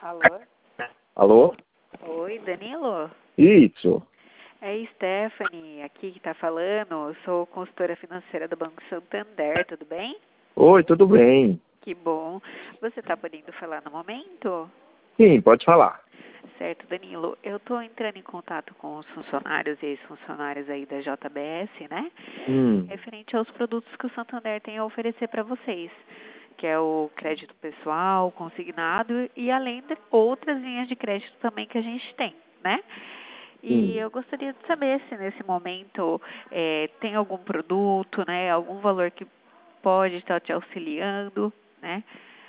Alô? Alô? Oi, Danilo? Isso. É Stephanie aqui que tá falando. Eu sou consultora financeira do Banco Santander, tudo bem? Oi, tudo bem? Que bom. Você tá podendo falar no momento? Sim, pode falar. Certo, Danilo. Eu tô entrando em contato com os funcionários e ex-funcionários aí da JBS, né? Referente aos produtos que o Santander tem a oferecer para vocês, que é o crédito pessoal, consignado e além de outras linhas de crédito também que a gente tem, né? E eu gostaria de saber se nesse momento tem algum produto, né, algum valor que pode estar te auxiliando, né?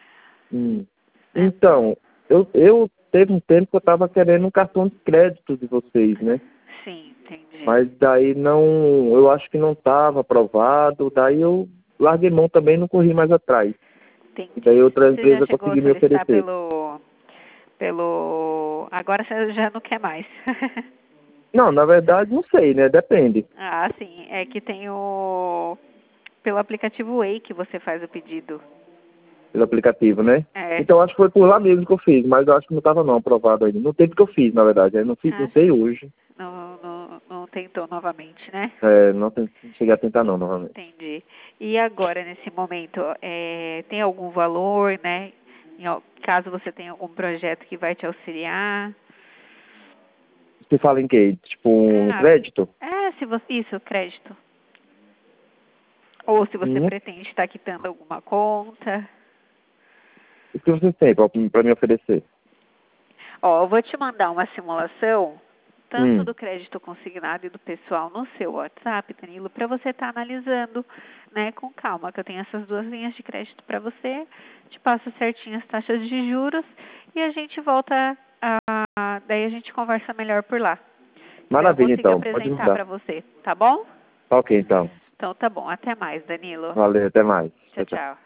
Então, eu teve um tempo que eu estava querendo um cartão de crédito de vocês, né? Sim, entendi. Mas daí não, eu acho que não estava aprovado, daí eu larguei mão também e não corri mais atrás. Entendi. E daí outra Você já empresa chegou a conseguiu me solicitar oferecer. Agora você já não quer mais. Não, na verdade não sei, né? Depende. Ah, sim. É que tem pelo aplicativo Way que você faz o pedido. Pelo aplicativo, né? É. Então acho que foi por lá mesmo que eu fiz, mas eu acho que não estava não aprovado ainda. No tempo que eu fiz, na verdade. Eu não fiz, não sei hoje. Não tentou novamente, né? Não cheguei a tentar não, novamente. Entendi. E agora, nesse momento, tem algum valor, né? Caso você tenha algum projeto que vai te auxiliar? Você fala em quê? Tipo um crédito? Se você, isso, crédito. Ou se você Hum. pretende estar quitando alguma conta. O que vocês têm para me oferecer? Eu vou te mandar uma simulação, tanto do crédito consignado e do pessoal no seu WhatsApp, Danilo, para você estar analisando, né, com calma, que eu tenho essas duas linhas de crédito para você, te passo certinho as taxas de juros e a gente volta, daí a gente conversa melhor por lá. Daí eu Maravilha, consigo então. Pode apresentar mandar. para você, tá bom? Ok, então. Então tá bom, até mais, Danilo. Valeu, até mais. Tchau, Tchau, tchau. tchau.